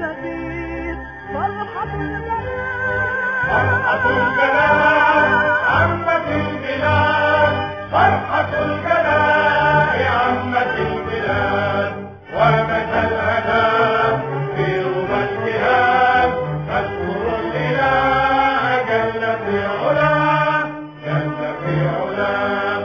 سفير فرحة الجلال فرحة الجلال عمت البلاد فرحة الجلال عمت البلاد ومتى الهدى في ربى الجهاد تذكر الإله جل في علاه جل في علاه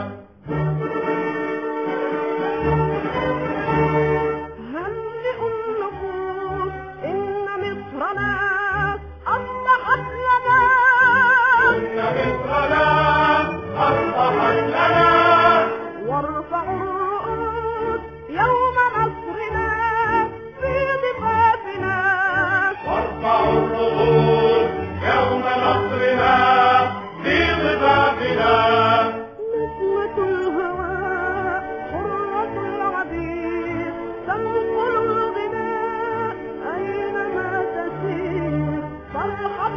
هنئوا النفوس إن مصرنا أصبحت لنا إن مصرنا أصبحت لنا وارفعوا الرؤوس يوم نصرنا في ضفافنا وارفعوا الرؤوس يوم نصرنا في ضفافنا نسمة الهواء حرة العبيد تنقل الغناء أينما تسير فرحة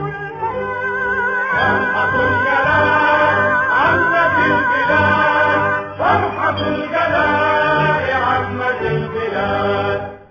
فرحة الجلال عمت البلاد فرحة الجلال عمت البلاد